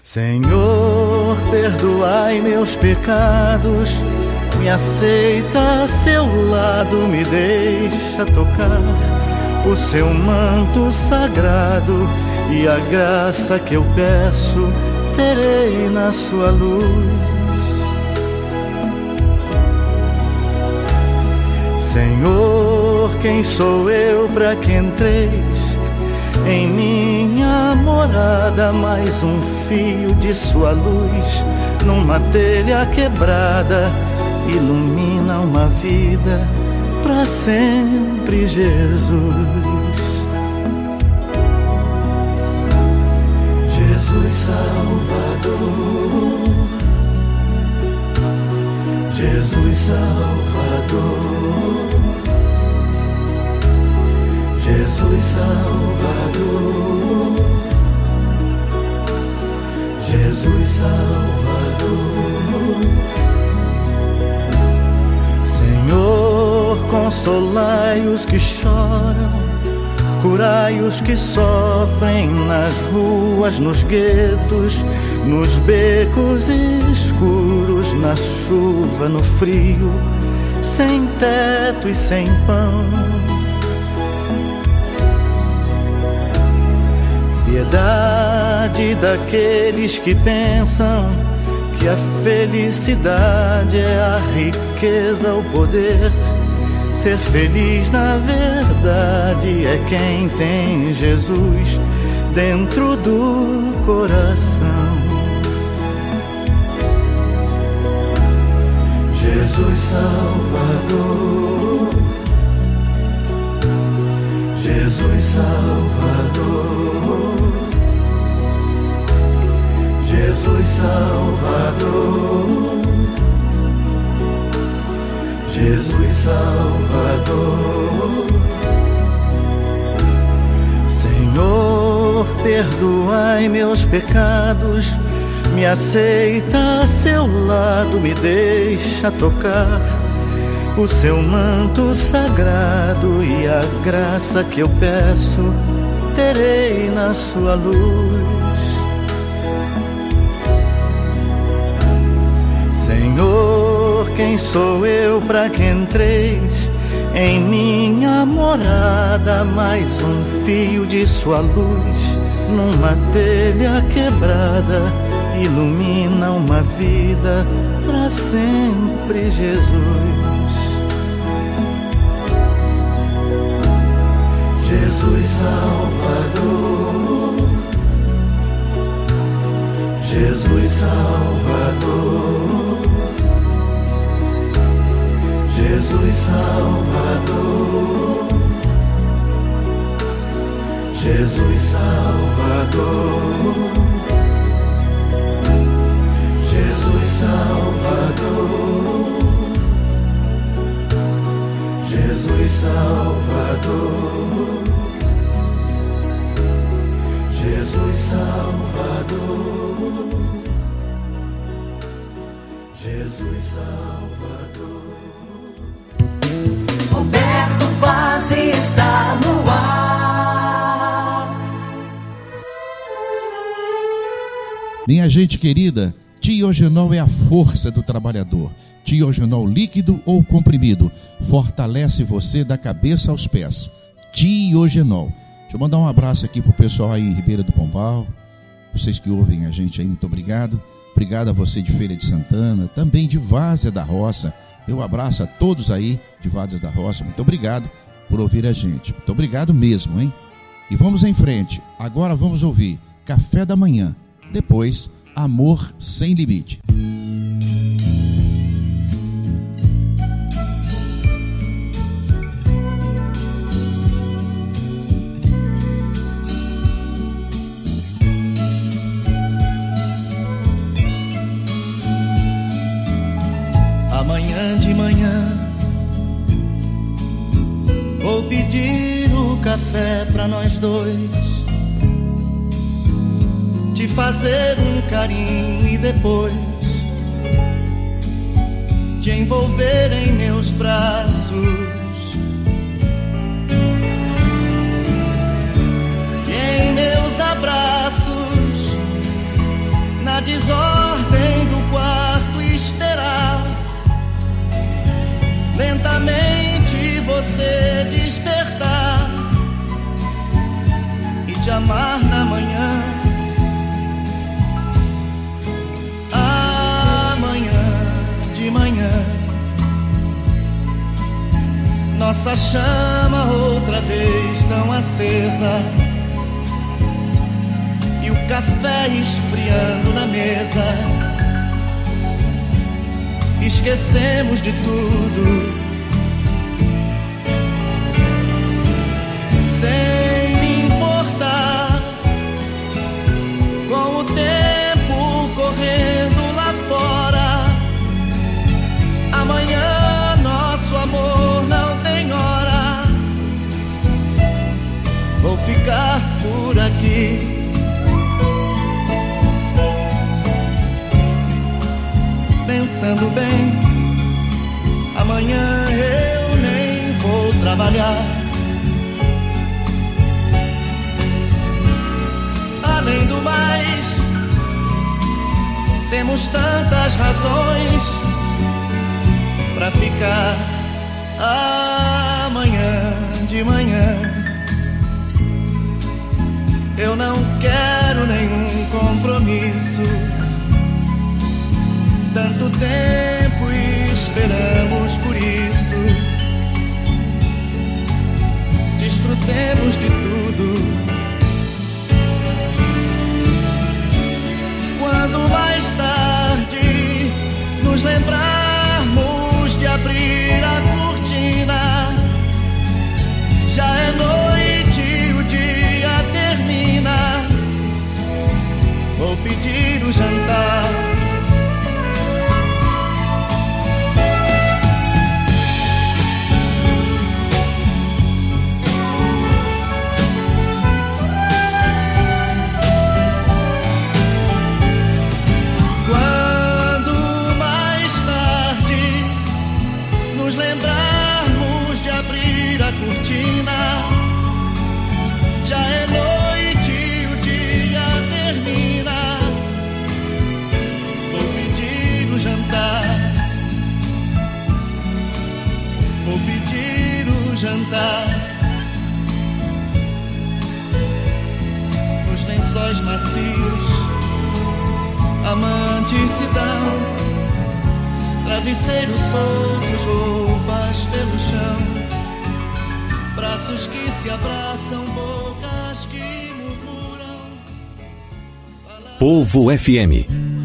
Senhor, perdoai meus pecados, me aceita a seu lado, me deixa tocar o seu manto sagrado, e a graça que eu peço terei na sua luz. Senhor, quem sou eu para que entreis em minha morada? Mais um fio de sua luz numa telha quebrada ilumina uma vida para sempre, Jesus. Jesus Salvador, Jesus Salvador, Jesus Salvador, Jesus Salvador. Senhor, consolai os que choram, curai os que sofrem nas ruas, nos guetos, nos becos escuros, na chuva, no frio, sem teto e sem pão. Piedade daqueles que pensam que a felicidade é a riqueza, o poder. Ser feliz na verdade é quem tem Jesus dentro do coração. Jesus Salvador, Jesus Salvador, Jesus Salvador, Jesus Salvador. Senhor, perdoai meus pecados, me aceita a seu lado, me deixa tocar o seu manto sagrado, e a graça que eu peço terei na sua luz. Senhor, quem sou eu para que entreis em minha morada? Mais um fio de sua luz numa telha quebrada ilumina uma vida para sempre, Jesus. Jesus Salvador, Jesus Salvador, Jesus Salvador, Jesus Salvador, Jesus Salvador, Jesus Salvador, Jesus Salvador, Jesus Salvador. Roberto Paz está no ar. Minha gente querida, Tiogenol é a força do trabalhador. Tiogenol líquido ou comprimido fortalece você da cabeça aos pés. Tiogenol. Deixa eu mandar um abraço aqui pro pessoal aí em Ribeira do Pombal, vocês que ouvem a gente aí, muito obrigado. Obrigado a você de Feira de Santana, também de Várzea da Roça. Eu abraço a todos aí de Várzea da Roça, muito obrigado por ouvir a gente. Muito obrigado mesmo, hein? E vamos em frente. Agora vamos ouvir Café da Manhã. Depois, Amor Sem Limite. Amanhã de manhã vou pedir o café pra nós dois, te fazer um carinho e depois te envolver em meus braços. E em meus abraços desordem do quarto esperar lentamente você despertar e te amar na manhã. Amanhã de manhã nossa chama outra vez tão acesa e o café esfriando na mesa. Esquecemos de tudo sem me importar com o tempo correndo lá fora. Amanhã nosso amor não tem hora. Vou ficar por aqui pensando bem, amanhã eu nem vou trabalhar. Além do mais, temos tantas razões pra ficar. Amanhã de manhã eu não quero nenhum compromisso. Tanto tempo esperamos por isso. Desfrutemos de tudo. Quando mais tarde nos lembrarmos de abrir a cortina, já é noite, o dia termina. Vou pedir o jantar. Cortina, já é noite, o dia termina. Vou pedir o jantar. Vou pedir o jantar. Nos lençóis macios, amantes se dão, travesseiros soltos, roupas pelo chão. Braços que se abraçam, bocas que murmuram. Povo FM.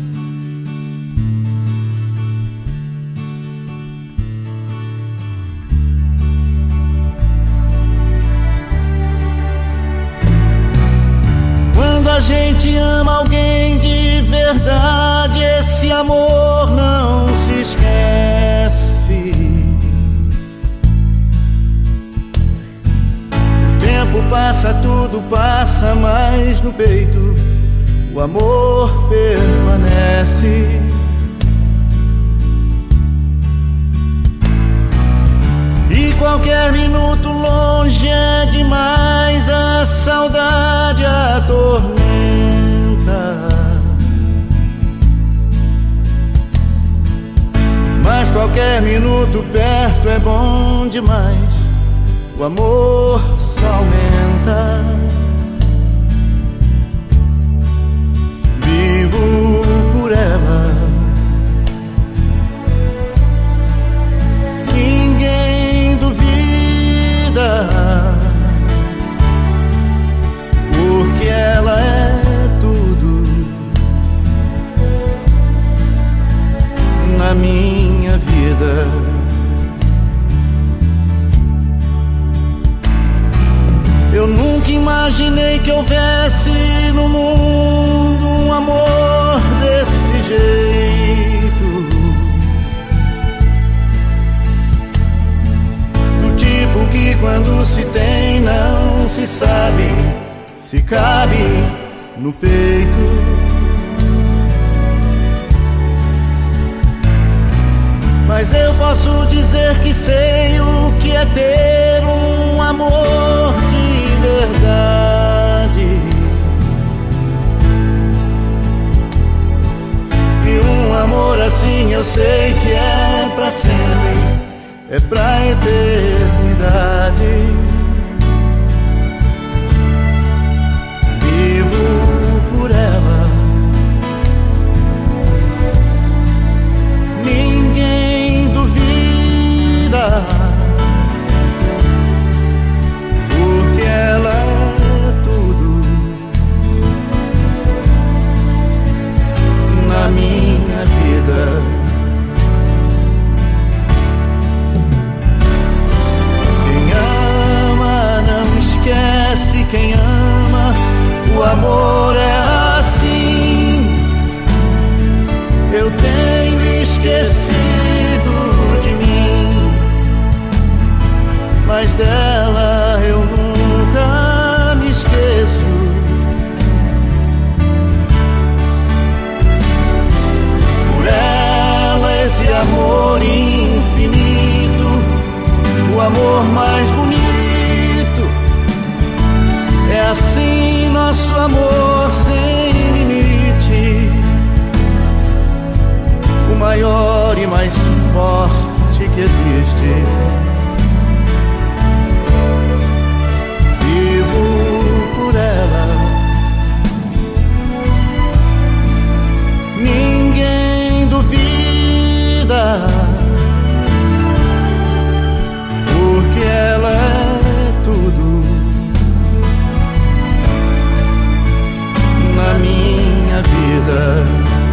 Quando a gente ama alguém de verdade, esse amor não se esquece. O tempo passa, tudo passa, mas no peito o amor permanece. E qualquer minuto longe é demais, a saudade atormenta. Mas qualquer minuto perto é bom demais, o amor só aumenta. Vivo por ela, ninguém duvida, porque ela é tudo na minha vida. Eu nunca imaginei que houvesse no mundo um amor desse jeito, do tipo que quando se tem não se sabe se cabe no peito. Mas eu posso dizer que sei o que é ter um amor de verdade. Eu sei que é pra sempre, é pra eternidade. Vivo por ela. Ninguém duvida, porque ela é tudo na minha vida. Quem ama não esquece, quem ama, o amor é assim. Eu tenho esquecido de mim, mas dela eu nunca me esqueço. Por ela esse amor infinito, o amor mais bonito. É assim nosso amor sem limite, o maior e mais forte que existe. Vivo por ela. Ninguém duvida, porque ela é tudo na minha vida.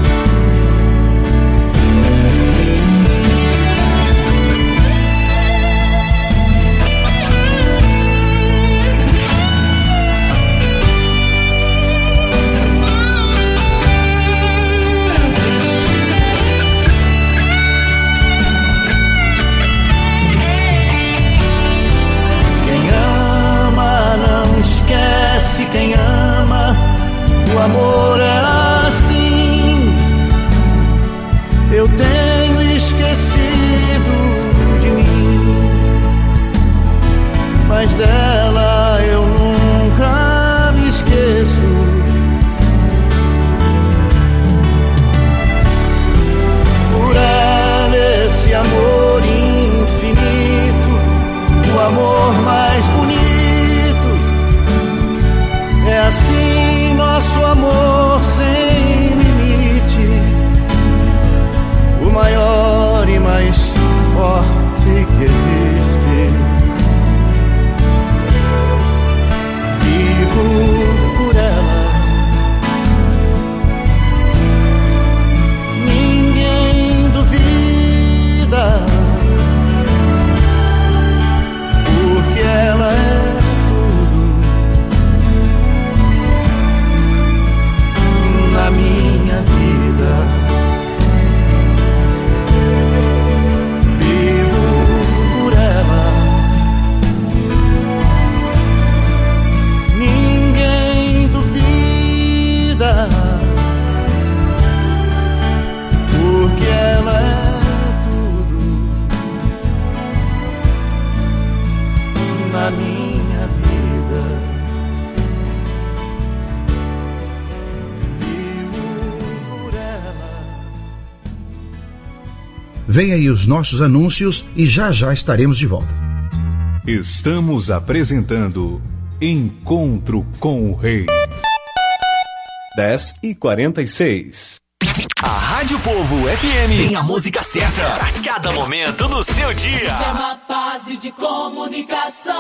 Quem ama, o amor é assim. Eu tenho esquecido de mim, mas dela eu nunca me esqueço. Por ela esse amor infinito, o amor mais bonito. É assim nosso amor sem limite, o maior e mais forte que existe. Vivo por ela. Ninguém duvida, porque ela é na minha vida. Vivo por ela. Ninguém duvida, porque ela é tudo na minha vida. Vem aí os nossos anúncios e já já estaremos de volta. Estamos apresentando Encontro com o Rei. 10h46. A Rádio Povo FM tem a música certa para cada momento do seu dia. Sistema Base de Comunicação.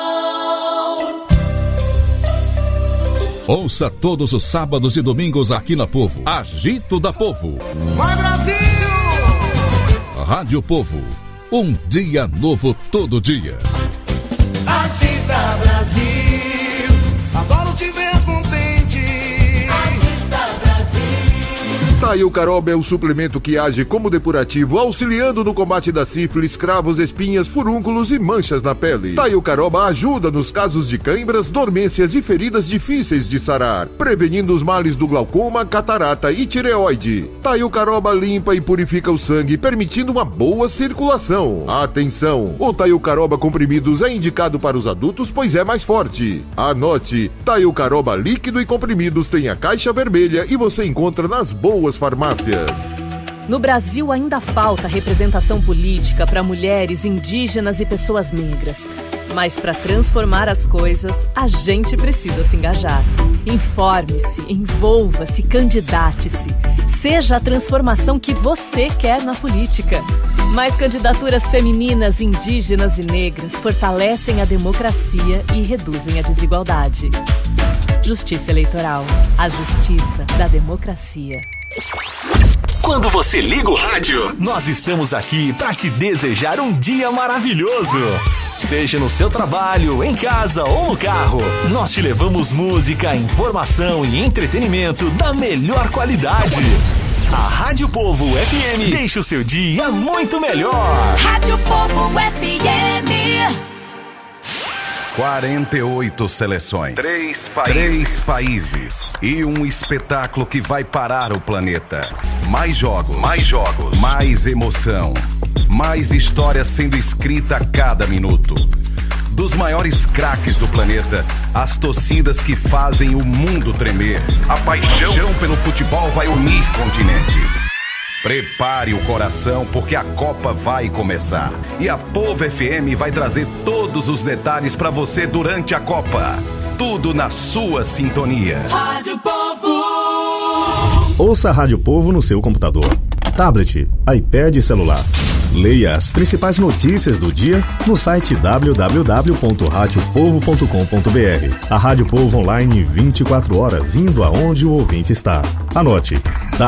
Ouça todos os sábados e domingos aqui na Povo. Agito da Povo. Vai, Brasil! Rádio Povo. Um dia novo todo dia. Agita, Brasil. Adoro te ver contente. Agita, Brasil. Taio Caroba é o suplemento que age como depurativo, auxiliando no combate da sífilis, cravos, espinhas, furúnculos e manchas na pele. Taio Caroba ajuda nos casos de cãibras, dormências e feridas difíceis de sarar, prevenindo os males do glaucoma, catarata e tireoide. Taio Caroba limpa e purifica o sangue, permitindo uma boa circulação. Atenção! O Taio Caroba comprimidos é indicado para os adultos, pois é mais forte. Anote: Taio Caroba líquido e comprimidos tem a caixa vermelha e você encontra nas boas farmácias. No Brasil ainda falta representação política para mulheres, indígenas e pessoas negras. Mas para transformar as coisas, a gente precisa se engajar. Informe-se, envolva-se, candidate-se. Seja a transformação que você quer na política. Mais candidaturas femininas, indígenas e negras fortalecem a democracia e reduzem a desigualdade. Justiça Eleitoral. A justiça da democracia. Quando você liga o rádio, nós estamos aqui para te desejar um dia maravilhoso. Seja no seu trabalho, em casa ou no carro, nós te levamos música, informação e entretenimento da melhor qualidade. A Rádio Povo FM deixa o seu dia muito melhor. Rádio Povo FM. 48 seleções, 3 países e um espetáculo que vai parar o planeta. Mais jogos, mais emoção, mais história sendo escrita a cada minuto. Dos maiores craques do planeta, as torcidas que fazem o mundo tremer. A paixão pelo futebol vai unir continentes. Prepare o coração porque a Copa vai começar. E a Povo FM vai trazer todos os detalhes para você durante a Copa. Tudo na sua sintonia. Rádio Povo. Ouça a Rádio Povo no seu computador, tablet, iPad e celular. Leia as principais notícias do dia no site www.radiopovo.com.br. A Rádio Povo online 24 horas, indo aonde o ouvinte está. Anote: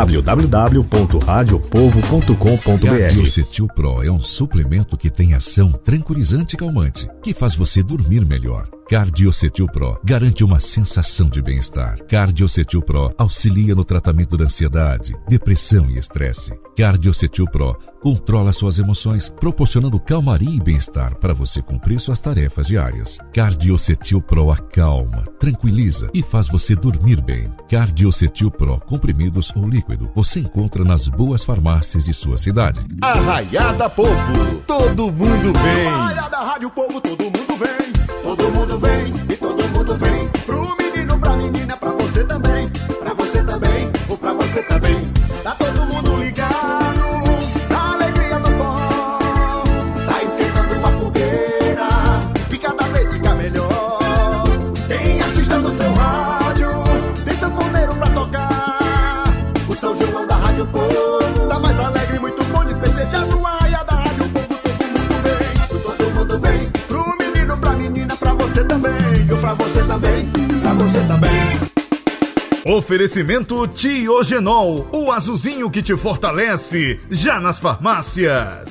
www.radiopovo.com.br. Cardiocetil Pro é um suplemento que tem ação tranquilizante e calmante, que faz você dormir melhor. Cardiocetil Pro garante uma sensação de bem-estar. Cardiocetil Pro auxilia no tratamento da ansiedade, depressão e estresse. Cardiocetil Pro controla suas emoções, proporcionando calmaria e bem-estar para você cumprir suas tarefas diárias. Cardiocetil Pro acalma, tranquiliza e faz você dormir bem. Cardiocetil Pro, comprimidos ou líquido, você encontra nas boas farmácias de sua cidade. Arraiada Povo, todo mundo vem. Arraiada Rádio Povo, todo mundo vem. Todo mundo vem e todo mundo vem. Pro menino, pra menina, pra você também. Pra você também, ou pra você também. Tá todo mundo ligado na alegria do forró. Tá esquentando uma fogueira e cada vez fica melhor. Tem artista no seu rádio, tem sanfoneiro pra tocar. O São João da Rádio Povo tá mais alegre, muito bom de festejar. No Arraia da Rádio Povo, todo mundo vem. Pro menino, pra menina, pra você também. Eu pra você também, pra você também. Oferecimento Tiogenol, o azulzinho que te fortalece, já nas farmácias.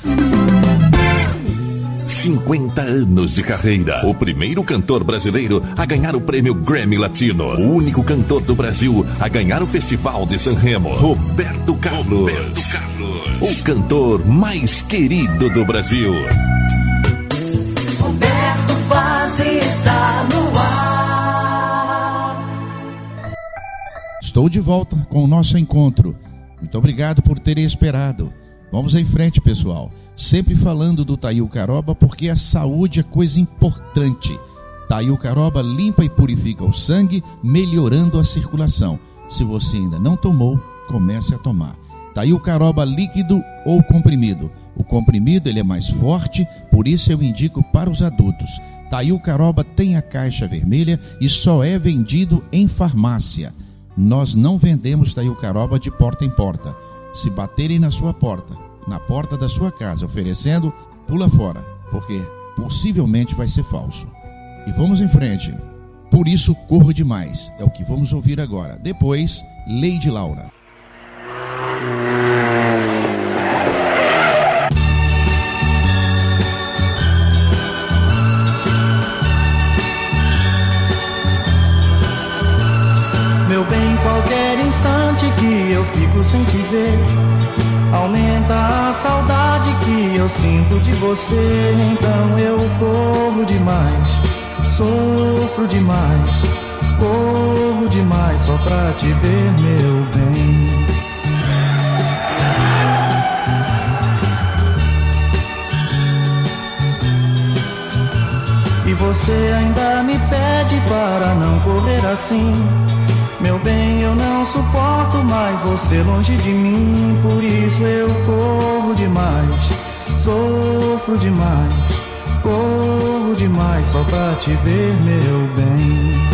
50 anos de carreira. O primeiro cantor brasileiro a ganhar o prêmio Grammy Latino. O único cantor do Brasil a ganhar o Festival de Sanremo. Roberto Carlos. O cantor mais querido do Brasil. Roberto Paz está no ar. Estou de volta com o nosso encontro. Muito obrigado por terem esperado. Vamos em frente, pessoal. Sempre falando do Tail Caroba, porque a saúde é coisa importante. Tail Caroba limpa e purifica o sangue, melhorando a circulação. Se você ainda não tomou, comece a tomar. Tail Caroba líquido ou comprimido. O comprimido ele é mais forte, por isso eu indico para os adultos. Tail Caroba tem a caixa vermelha e só é vendido em farmácia. Nós não vendemos Tail Caroba de porta em porta. Se baterem na sua porta, na porta da sua casa, oferecendo, pula fora, porque possivelmente vai ser falso. E vamos em frente. Por isso, corro demais. É o que vamos ouvir agora. Depois, Lady Laura. Meu bem, qualquer instante que eu fico sem te ver, aumenta a saudade que eu sinto de você. Então eu corro demais, sofro demais, corro demais só pra te ver, meu bem. E você ainda me pede para não correr assim. Meu bem, eu não suporto mais você longe de mim. Por isso eu corro demais, sofro demais, corro demais só pra te ver, meu bem.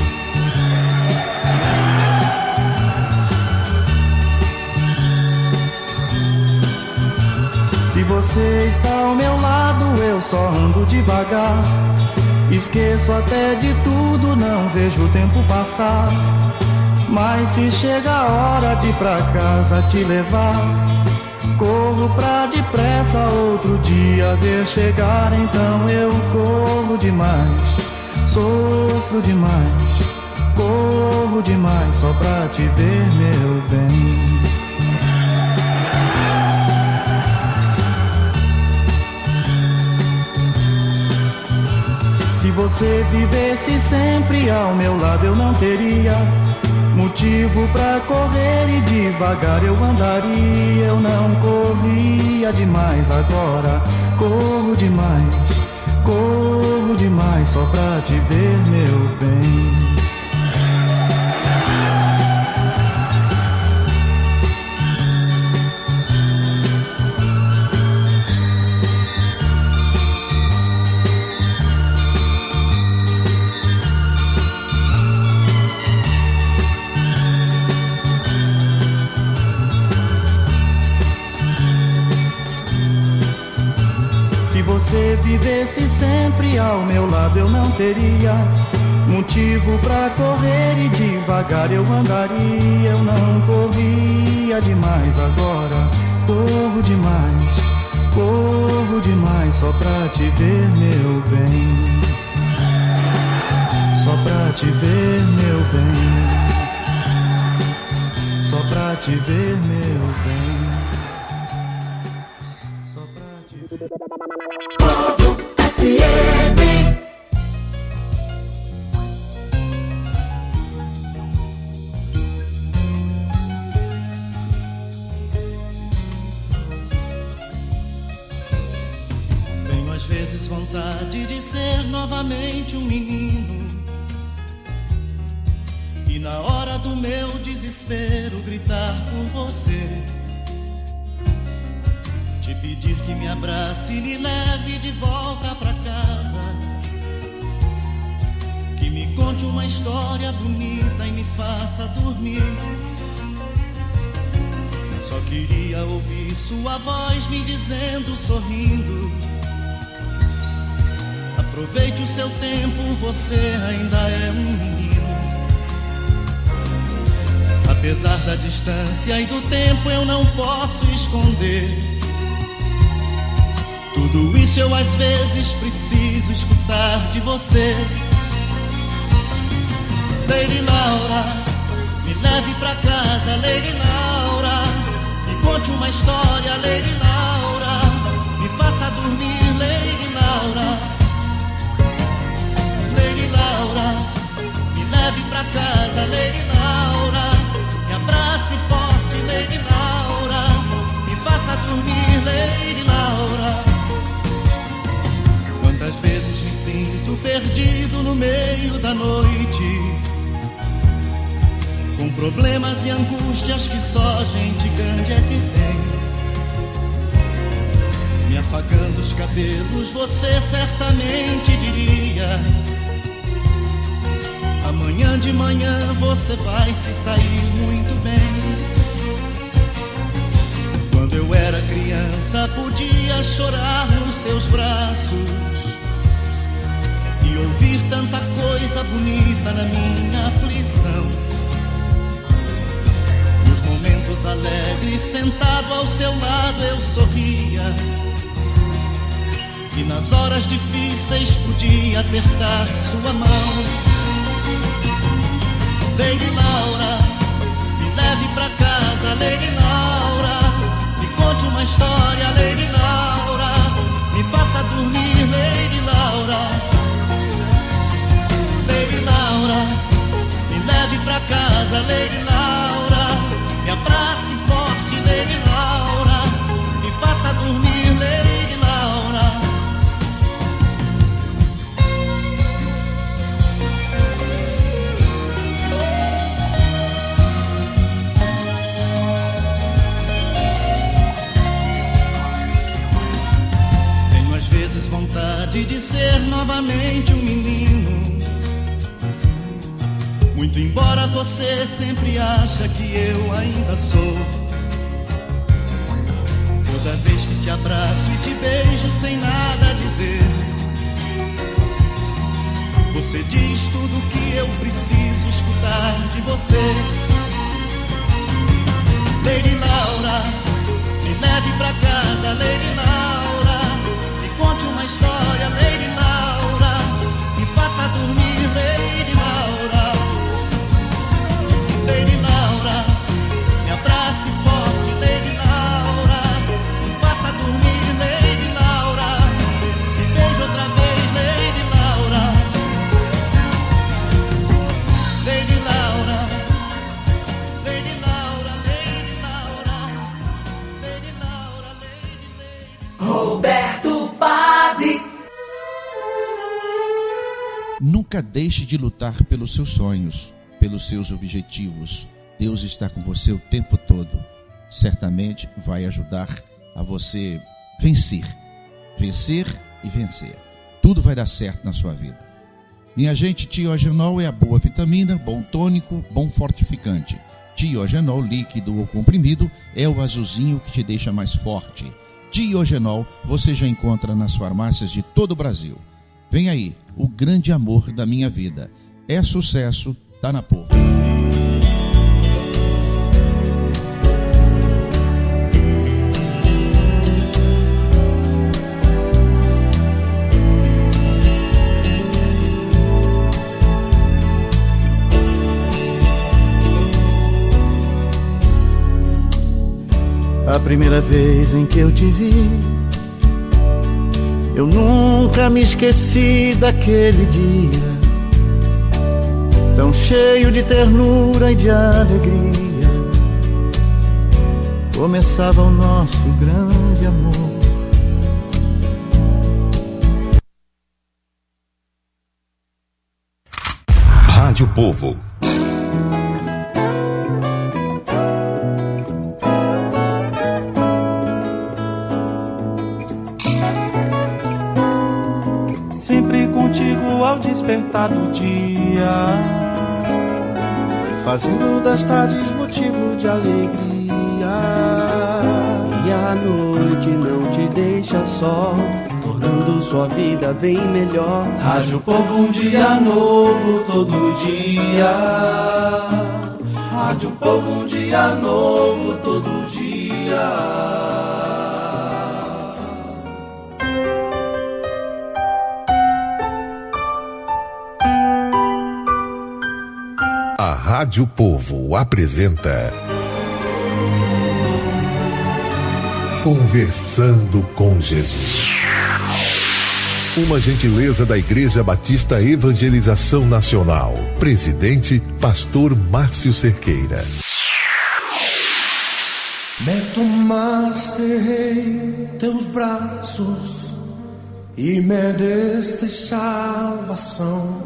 Se você está ao meu lado, eu só ando devagar. Esqueço até de tudo, não vejo o tempo passar. Mas se chega a hora de ir pra casa te levar, corro pra depressa outro dia ver chegar. Então eu corro demais, sofro demais, corro demais só pra te ver, meu bem. Se você vivesse sempre ao meu lado, eu não teria motivo pra correr e devagar eu andaria. Eu não corria demais, agora corro demais só pra te ver, meu bem. Se você vivesse sempre ao meu lado, eu não teria motivo pra correr e devagar eu andaria. Eu não corria demais, agora corro demais só pra te ver, meu bem. Só pra te ver, meu bem. Só pra te ver, meu bem. Só pra te ver. Tenho às vezes vontade de ser novamente um menino e na hora do meu desespero gritar por você, te pedir que me abrace e me leve de volta pra casa, que me conte uma história bonita e me faça dormir. Só queria ouvir sua voz me dizendo, sorrindo: aproveite o seu tempo, você ainda é um menino. Apesar da distância e do tempo, eu não posso esconder. Tudo isso eu às vezes preciso escutar de você. Lady Laura, me leve pra casa, Lady Laura. Me conte uma história, Lady Laura. Me faça dormir, Lady Laura. Lady Laura, me leve pra casa, Lady Laura. Me abrace forte, Lady Laura. Me faça dormir, Lady Laura. Quantas vezes me sinto perdido no meio da noite, com problemas e angústias que só gente grande é que tem. Me afagando os cabelos, você certamente diria: amanhã de manhã você vai se sair muito bem. Quando eu era criança podia chorar nos seus braços e ouvir tanta coisa bonita na minha aflição. Nos momentos alegres, sentado ao seu lado, eu sorria, e nas horas difíceis podia apertar sua mão. Lady Laura, me leve pra casa, Lady Laura. Me conte uma história, Lady Laura. Me faça dormir, Lady Laura. Lady Laura, me leve pra casa, Lady Laura. Me abrace forte, Lady Laura. Me faça dormir, Lady Laura. ser novamente um menino. Muito embora você sempre acha que eu ainda sou. Toda vez que te abraço e te beijo sem nada a dizer, você diz tudo o que eu preciso escutar de você. Lady Laura, me leve pra casa, Lady Laura. Me conte uma história, Lady Laura. Me faça dormir, Lady Laura. Lady Laura, me abrace forte, Lady Laura. Me faça dormir, Lady Laura. Me beije outra vez, Lady Laura. Lady Laura, Lady Laura, Lady Laura, Lady Laura, Lady. Roberto Pazzi. Nunca deixe de lutar pelos seus sonhos, pelos seus objetivos. Deus está com você o tempo todo. Certamente vai ajudar a você vencer. Vencer e vencer. Tudo vai dar certo na sua vida. Minha gente, Tiogenol é a boa vitamina, bom tônico, bom fortificante. Tiogenol líquido ou comprimido é o azulzinho que te deixa mais forte. Tiogenol você já encontra nas farmácias de todo o Brasil. Vem aí, o grande amor da minha vida. É sucesso, tá na Povo. A primeira vez em que eu te vi, eu nunca me esqueci daquele dia, tão cheio de ternura e de alegria. Começava o nosso grande amor. Rádio Povo. Sempre contigo ao despertar do dia, fazendo das tardes motivo de alegria. E a noite não te deixa só, tornando sua vida bem melhor. Rádio Povo, um dia novo todo dia. Rádio Povo, um dia novo todo dia. A Rádio Povo apresenta Conversando com Jesus. Uma gentileza da Igreja Batista Evangelização Nacional. Presidente, Pastor Márcio Cerqueira. Me tomaste em teus braços e me deste salvação.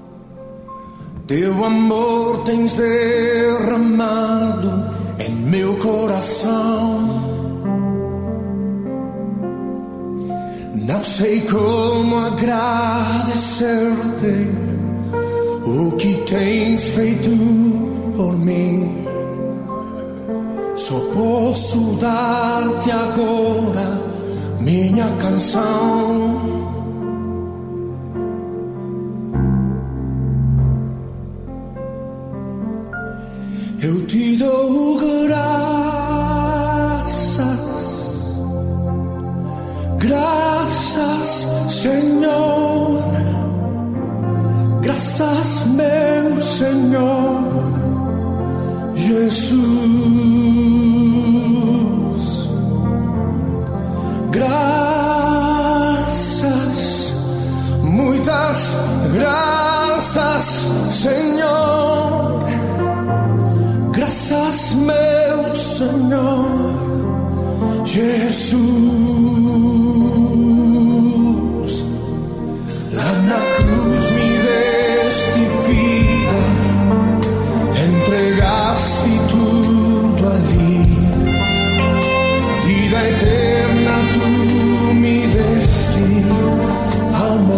Teu amor tens derramado em meu coração. Não sei como agradecer-te o que tens feito por mim. Só posso dar-te agora minha canção. Eu te dou graças, Senhor, graças, meu Senhor, Jesus, graças, muitas graças, Senhor, graças, meu Senhor, Jesus. Lá na cruz me deste vida, entregaste tudo ali. Vida eterna tu me deste, alma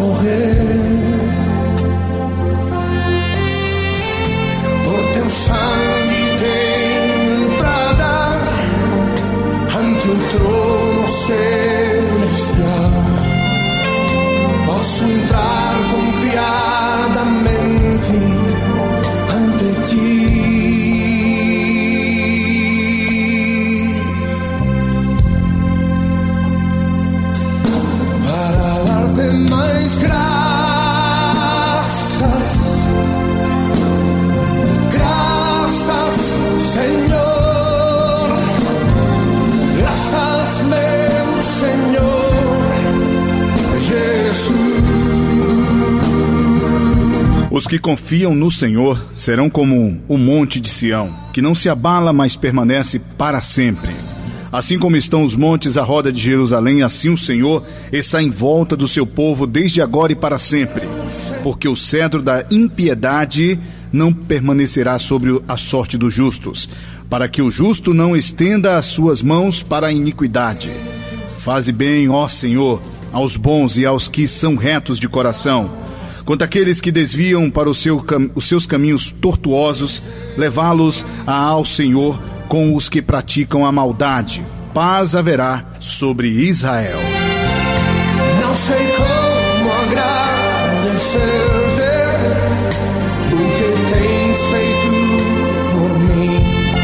Os que confiam no Senhor serão como o monte de Sião, que não se abala, mas permanece para sempre. Assim como estão os montes à roda de Jerusalém, assim o Senhor está em volta do seu povo desde agora e para sempre. Porque o cedro da impiedade não permanecerá sobre a sorte dos justos, para que o justo não estenda as suas mãos para a iniquidade. Faze bem, ó Senhor, aos bons e aos que são retos de coração. Quanto àqueles que desviam para os seus caminhos tortuosos, levá-los ao Senhor com os que praticam a maldade. Paz haverá sobre Israel. Não sei como agradecer-te o que tens feito por mim.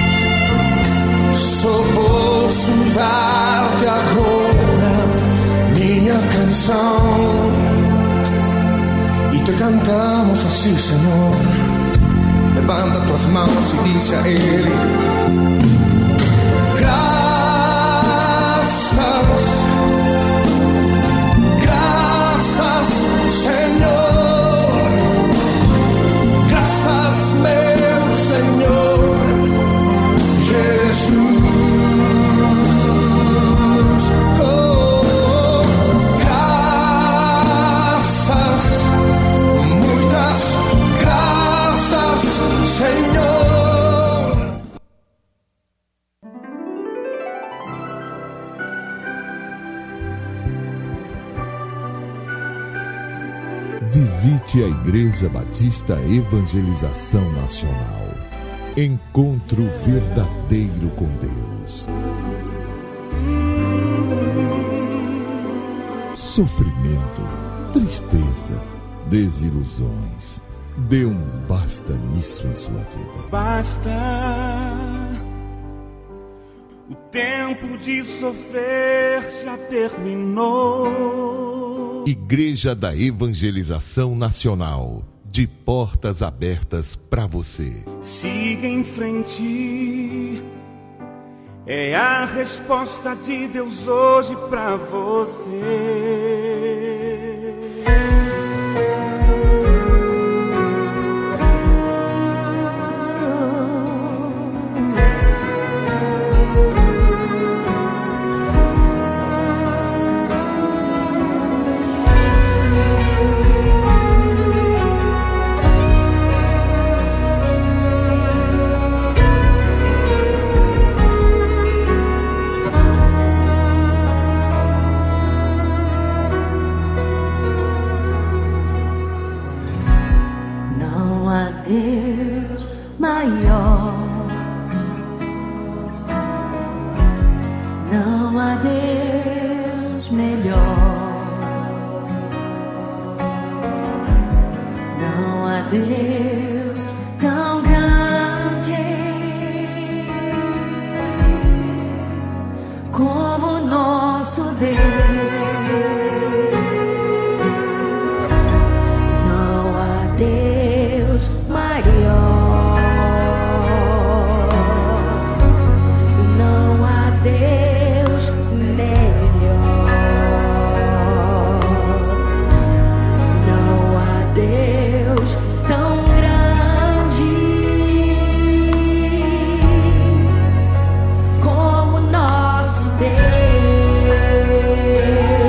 Só posso dar-te agora minha canção. E te cantamos assim, Senhor. Levanta tuas mãos e diz a Ele: graças, Senhor. Graças, meu Senhor Jesus. Visite a Igreja Batista Evangelização Nacional. Encontro verdadeiro com Deus. Sofrimento, tristeza, desilusões. Dê um basta nisso em sua vida. Basta. O tempo de sofrer já terminou. Igreja da Evangelização Nacional, de portas abertas para você. Siga em frente. É a resposta de Deus hoje para você. Não há Deus melhor. Não há Deus tão grande como nosso Deus. Não há Deus maior. Deus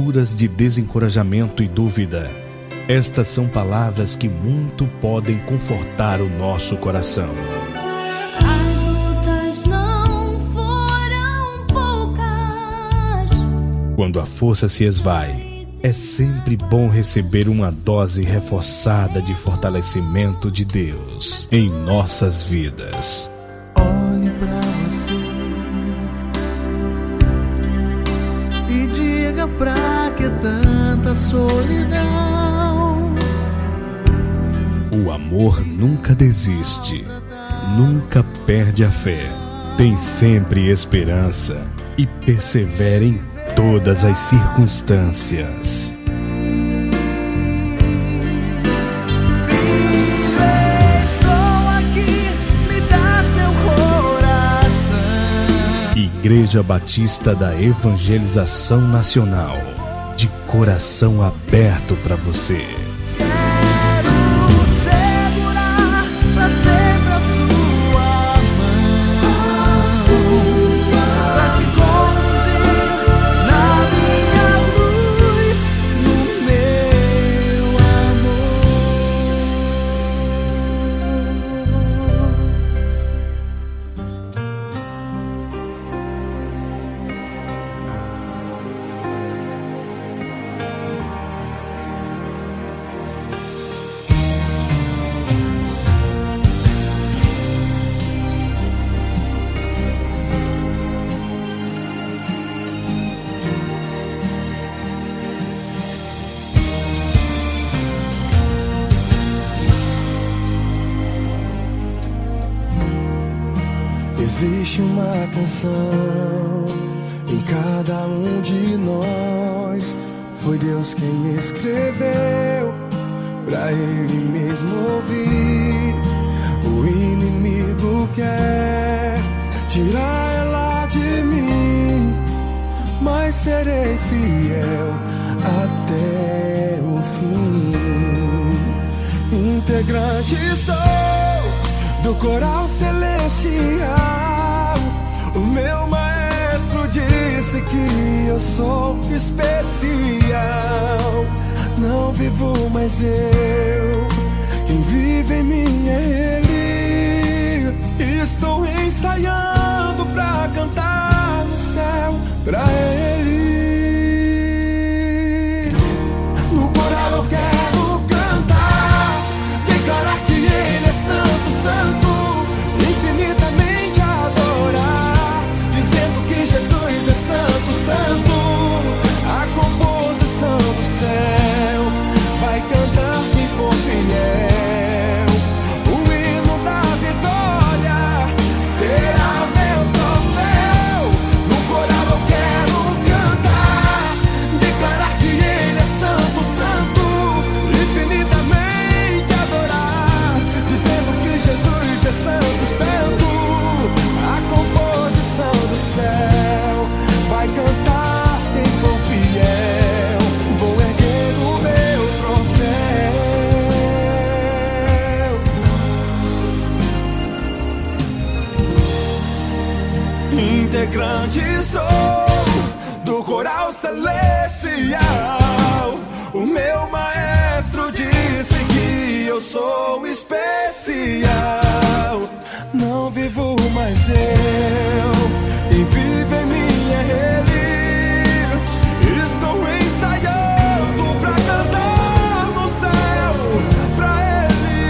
duras de desencorajamento e dúvida. Estas são palavras que muito podem confortar o nosso coração. As lutas não foram poucas. Quando a força se esvai, é sempre bom receber uma dose reforçada de fortalecimento de Deus em nossas vidas. Olhe pra você e diga pra que tanta solidão. O amor nunca desiste, nunca perde a fé, tem sempre esperança e persevera em todas as circunstâncias. Filho, estou aqui, me dá seu coração. Igreja Batista da Evangelização Nacional, de coração aberto para você. Existe uma canção em cada um de nós. Foi Deus quem escreveu pra Ele mesmo ouvir. O inimigo quer tirar ela de mim, mas serei fiel até o fim. Integrante sou do coral celestial. O meu maestro disse que eu sou especial. Não vivo mais eu, quem vive em mim é Ele. Estou ensaiando pra cantar no céu pra Ele. No coral eu quero cantar, declarar que Ele é santo, santo, infinitamente adorar, dizendo que Jesus é santo, santo. A composição do céu vai cantar quem for fiel. O hino da vitória será o meu troféu. No coral eu quero cantar, declarar que Ele é santo, santo, infinitamente adorar, dizendo que Jesus é santo, santo. A composição do céu vai cantar quem for fiel. Vou erguer o meu troféu. Integrante sou do coral celestial. O meu maestro disse que eu sou especial. Não vivo mais eu, quem vive em mim é Ele. Estou ensaiando pra cantar no céu pra Ele.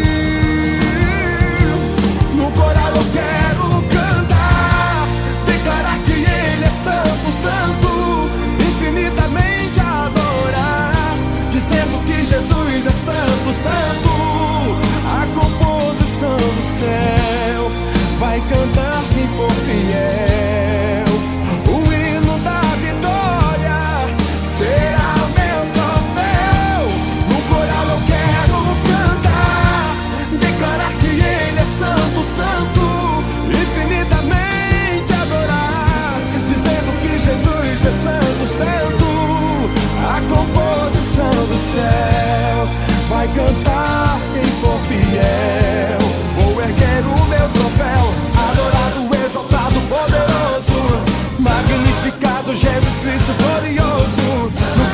No coral eu quero cantar, declarar que Ele é santo, santo, infinitamente adorar, dizendo que Jesus é santo, santo. A composição do céu vai cantar quem for fiel. O hino da vitória será o meu troféu. No coral eu quero cantar, declarar que Ele é santo, santo, infinitamente adorar, dizendo que Jesus é santo, santo. A composição do céu vai cantar quem for fiel. Vou erguer o meu troféu, adorado, exaltado, poderoso, magnificado Jesus Cristo glorioso. No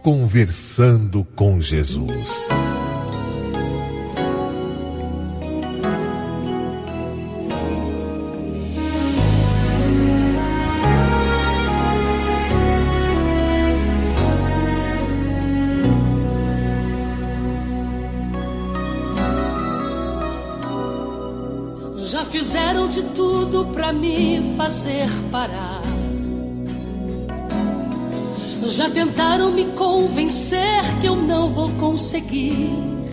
Conversando com Jesus. Já fizeram de tudo pra me fazer parar. Já tentaram me convencer que eu não vou conseguir.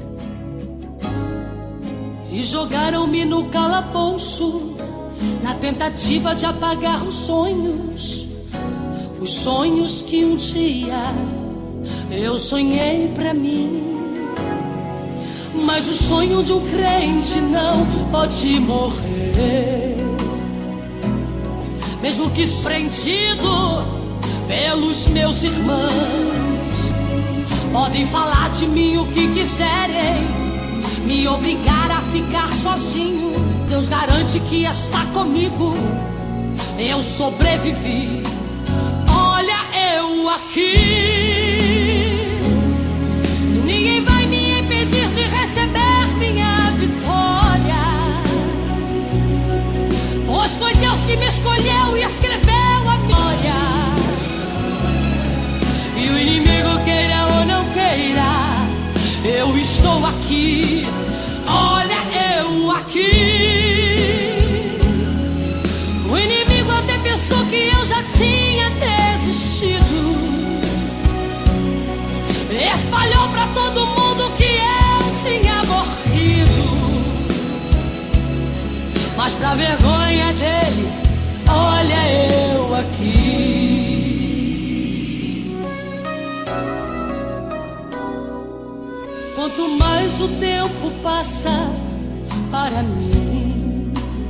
E jogaram-me no calabouço, na tentativa de apagar os sonhos que um dia eu sonhei pra mim. Mas o sonho de um crente não pode morrer, mesmo que prendido pelos meus irmãos. Podem falar de mim o que quiserem, me obrigar a ficar sozinho. Deus garante que está comigo, eu sobrevivi. Olha eu aqui, ninguém vai me impedir de receber minha vitória, pois foi Deus que me escolheu e escreveu a história. E o inimigo queira ou não queira, eu estou aqui. Olha eu aqui. O inimigo até pensou que eu já tinha desistido, espalhou pra todo mundo que eu tinha morrido. Mas pra vergonha dele, olha eu aqui. Quanto mais o tempo passa para mim,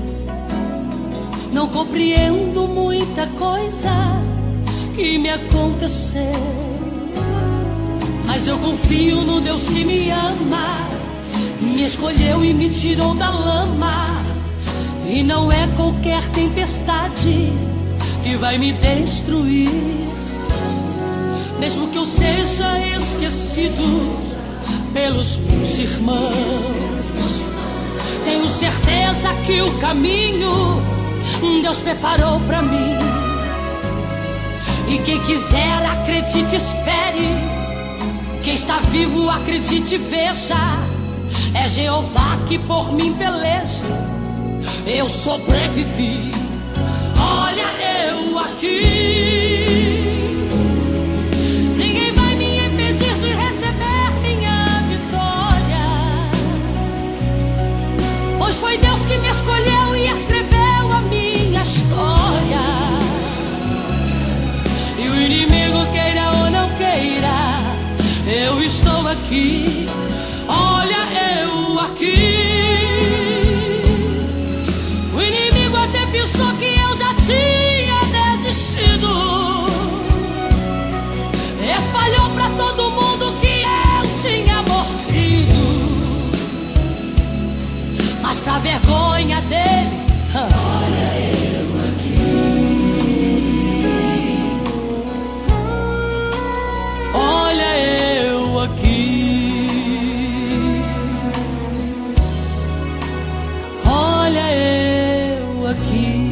não compreendo muita coisa que me aconteceu. Mas eu confio no Deus que me ama, me escolheu e me tirou da lama. E não é qualquer tempestade que vai me destruir. Mesmo que eu seja esquecido pelos meus irmãos, tenho certeza que o caminho Deus preparou pra mim. E quem quiser acredite, espere. Quem está vivo, acredite, veja. É Jeová que por mim peleja. Eu sobrevivi. Olha eu aqui. Ninguém vai me impedir de receber minha vitória, pois foi Deus que me escolheu e escreveu a minha história. E o inimigo queira ou não queira, eu estou aqui. Olha eu aqui. O inimigo até pensou que eu já tinha desistido, espalhou pra todo mundo que eu tinha morrido. Mas pra vergonha dele, olha eu aqui. Olha eu aqui. Olha eu aqui.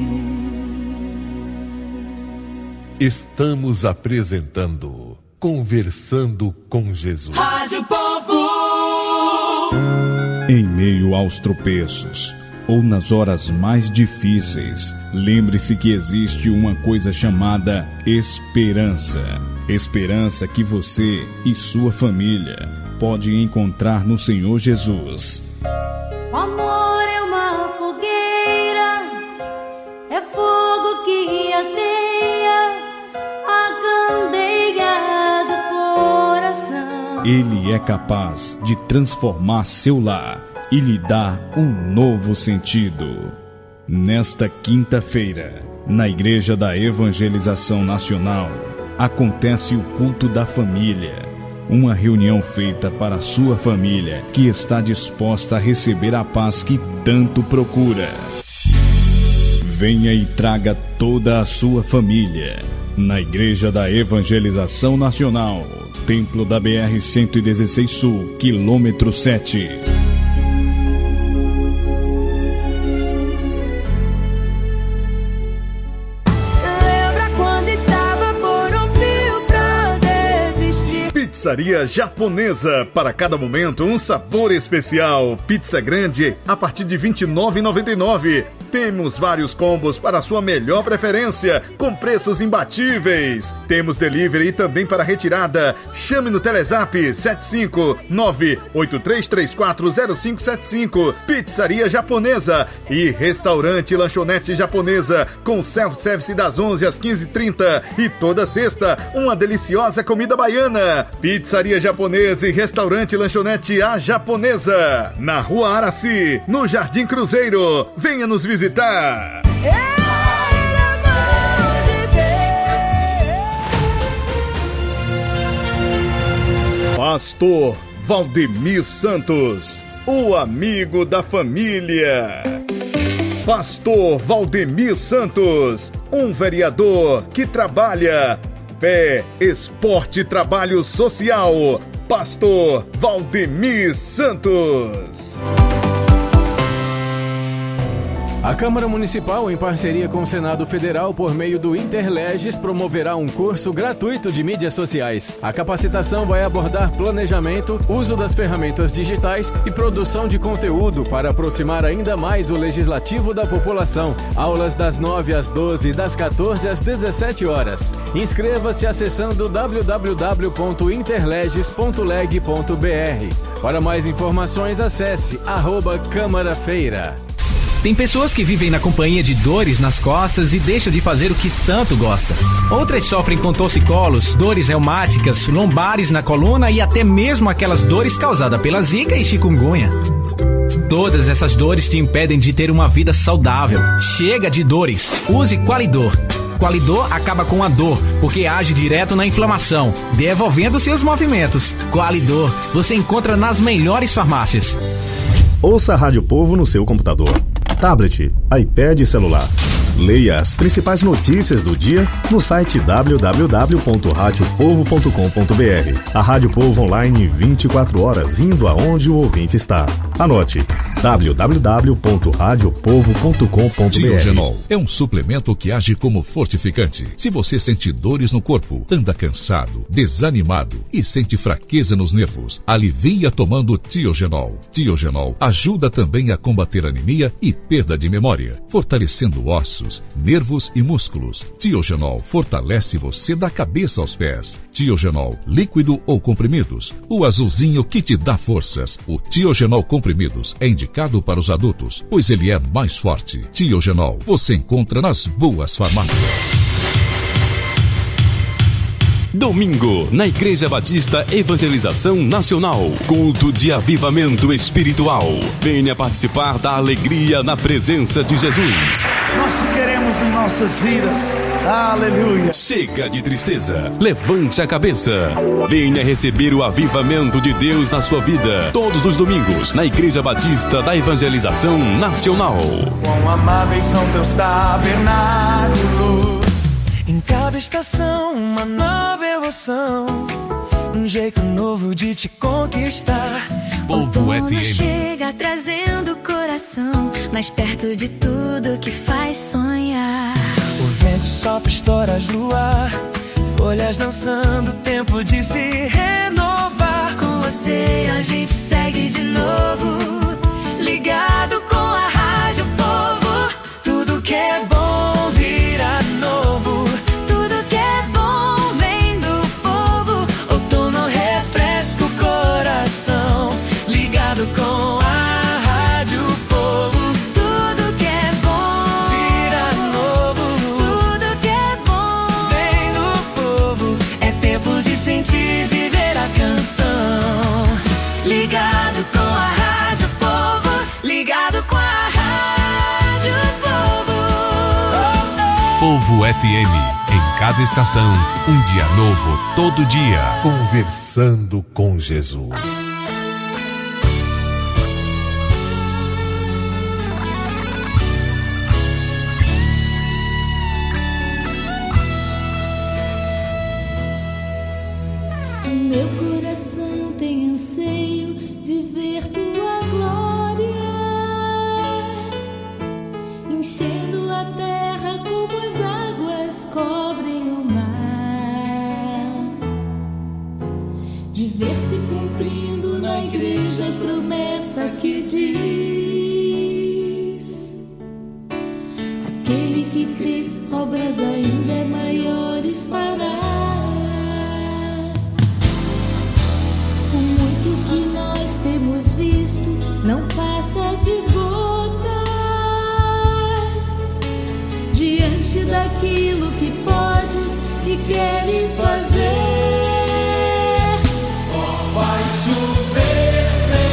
Estamos apresentando Conversando com Jesus. Rádio Povo. Em meio aos tropeços ou nas horas mais difíceis, lembre-se que existe uma coisa chamada esperança. Esperança que você e sua família podem encontrar no Senhor Jesus. O amor é uma fogueira, é fogo que ateia a candeia do coração. Ele é capaz de transformar seu lar e lhe dar um novo sentido. Nesta quinta-feira, na Igreja da Evangelização Nacional, acontece o culto da família. Uma reunião feita para a sua família que está disposta a receber a paz que tanto procura. Venha e traga toda a sua família. na Igreja da Evangelização Nacional, Templo da BR-116 Sul, quilômetro 7. Pizzaria Japonesa, para cada momento um sabor especial. Pizza grande a partir de R$ 29,99. Temos vários combos para a sua melhor preferência, com preços imbatíveis. Temos delivery e também para retirada. Chame no Telezap 759-83340575. Pizzaria Japonesa e Restaurante Lanchonete Japonesa, com self-service das 11 às 15h30 e toda sexta uma deliciosa comida baiana. Pizzaria Japonesa e Restaurante Lanchonete A Japonesa, na Rua Araci, no Jardim Cruzeiro. Venha nos visitar. Pastor Valdemir Santos, o amigo da família. Pastor Valdemir Santos, um vereador que trabalha fé, esporte e trabalho social. Pastor Valdemir Santos. A Câmara Municipal, em parceria com o Senado Federal, por meio do Interleges, promoverá um curso gratuito de mídias sociais. A capacitação vai abordar planejamento, uso das ferramentas digitais e produção de conteúdo para aproximar ainda mais o legislativo da população. Aulas das 9 às 12 e das 14 às 17 horas. Inscreva-se acessando www.interleges.leg.br. Para mais informações, acesse @CâmaraFeira. Tem pessoas que vivem na companhia de dores nas costas e deixam de fazer o que tanto gosta. Outras sofrem com torcicolos, dores reumáticas, lombares na coluna e até mesmo aquelas dores causadas pela zika e chikungunya. Todas essas dores te impedem de ter uma vida saudável. Chega de dores. Use Qualidor. Qualidor acaba com a dor, porque age direto na inflamação, devolvendo seus movimentos. Qualidor, você encontra nas melhores farmácias. Ouça a Rádio Povo no seu computador, tablet, iPad e celular. Leia as principais notícias do dia no site www.radiopovo.com.br. A Rádio Povo online 24 horas, indo aonde o ouvinte está. Anote: www.radiopovo.com.br. Tiogenol é um suplemento que age como fortificante. Se você sente dores no corpo, anda cansado, desanimado e sente fraqueza nos nervos, alivia tomando Tiogenol. Tiogenol ajuda também a combater anemia e perda de memória, fortalecendo ossos, nervos e músculos. Tiogenol fortalece você da cabeça aos pés. Tiogenol, líquido ou comprimidos, o azulzinho que te dá forças. O Tiogenol comprimidos é indicado para os adultos, pois ele é mais forte. Tiogenol você encontra nas boas farmácias. Domingo, na Igreja Batista Evangelização Nacional, culto de avivamento espiritual. Venha participar da alegria na presença de Jesus. Nós te queremos em nossas vidas. Aleluia. Chega de tristeza, levante a cabeça. Venha receber o avivamento de Deus na sua vida. Todos os domingos, na Igreja Batista da Evangelização Nacional. Quão amáveis são teus tabernáculos. Em cada estação, uma nova emoção, um jeito novo de te conquistar. Povo FM chega trazendo o coração mais perto de tudo que faz sonhar. O vento sopra histórias no ar, folhas dançando, tempo de se renovar. Com você a gente segue de novo, ligado com a Rádio Povo. Tudo que é bom vira novo. Com a Rádio Povo, tudo que é bom vira novo. Tudo que é bom vem do povo. É tempo de sentir, viver a canção. Ligado com a Rádio Povo, ligado com a Rádio Povo. Povo FM, em cada estação, um dia novo, todo dia. Conversando com Jesus. tem anseio de ver tua glória, enchendo a terra como as águas cobrem o mar, de ver se cumprindo na igreja a promessa que diz: aquele que crê, obras ainda maiores fará. O muito que nós temos visto não passa de gotas diante daquilo que podes e queres fazer. Vai chover,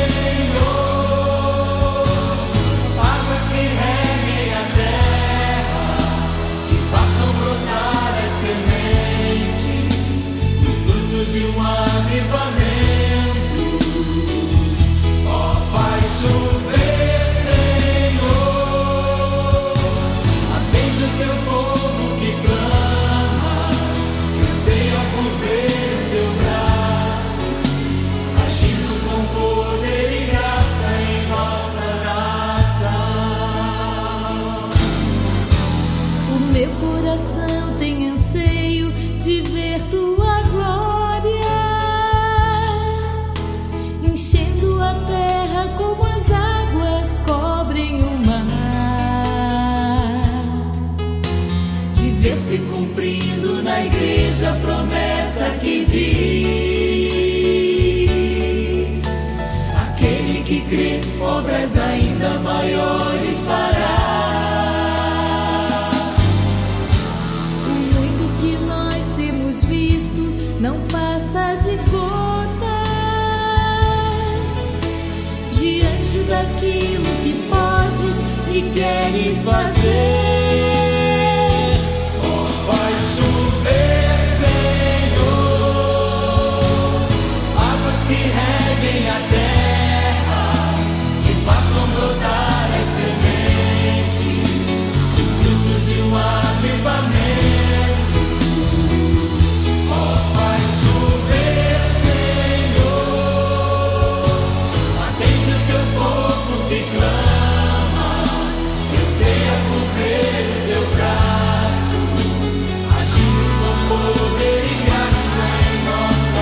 Senhor, águas que reguem a terra, que façam brotar as sementes, os frutos de um avivamento. Ó, faz chover, Senhor, atende o teu povo que clama, anseia por ver o teu braço, agindo com poder e graça em nossa nação. O meu coração tem anseio de ver tua glória, enchendo a terra como as águas cobrem o mar, de ver se cumprindo na igreja a promessa que diz: aquele que crê, obras ainda maiores fará. O muito que nós temos visto não passa de gotas diante daquilo que podes e queres fazer. Vai chover, Senhor, águas que reguem a terra, que façam brotar as sementes, os frutos de um avivamento. Ó, vai chover, Senhor, atende o teu povo que clama, anseia por ver o teu braço, agindo com poder e graça em nossa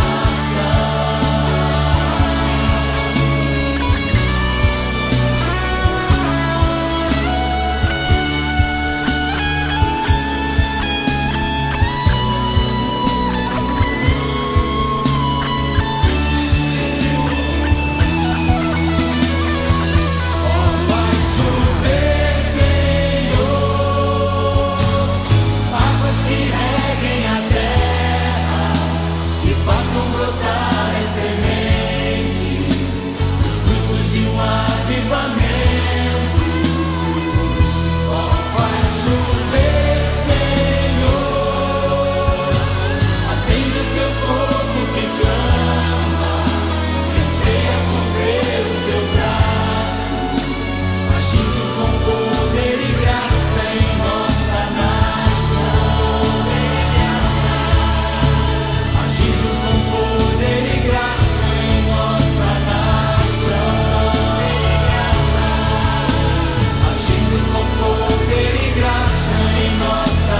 Vai chover, Senhor, águas que reguem a terra, que façam brotar as sementes, os frutos de um avivamento. Ó, vai chover, Senhor, atende o teu povo que clama, que anseia por ver o teu braço, agindo com poder e graça em nossa nação. Agindo com poder e graça em nossa nação. Agindo com poder e graça em nossa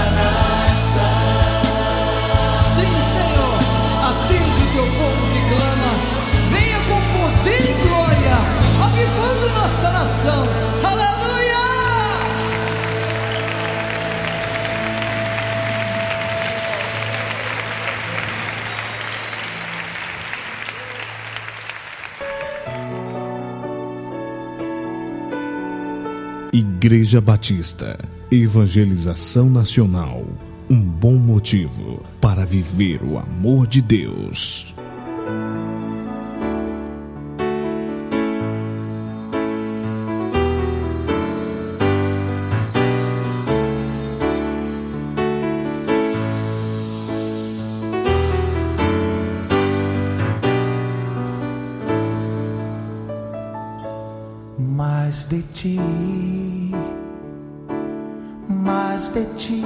nação. Sim, Senhor, atende teu povo que clama, venha com poder e glória, avivando nossa nação. Aleluia! Igreja Batista, Evangelização Nacional, um bom motivo para viver o amor de Deus. Mais de ti, mais de ti,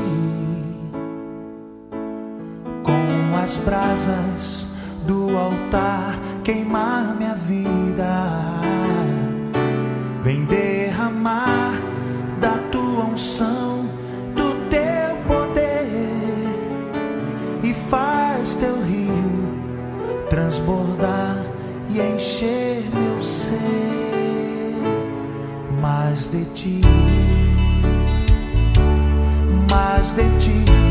com as brasas do altar queimar minha vida. Vem derramar da tua unção, do teu poder, e faz teu rio transbordar e encher meu ser. Mais de ti, mais de ti.